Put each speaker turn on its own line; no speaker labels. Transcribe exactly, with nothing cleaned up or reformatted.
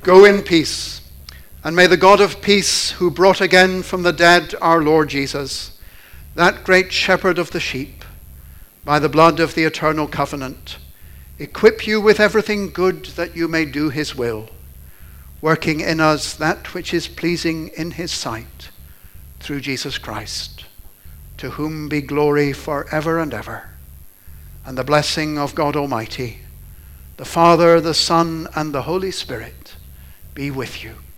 Go in peace, and may the God of peace, who brought again from the dead our Lord Jesus, that great shepherd of the sheep, by the blood of the eternal covenant, equip you with everything good that you may do his will, working in us that which is pleasing in his sight, through Jesus Christ, to whom be glory forever and ever. And the blessing of God Almighty, the Father, the Son, and the Holy Spirit be with you.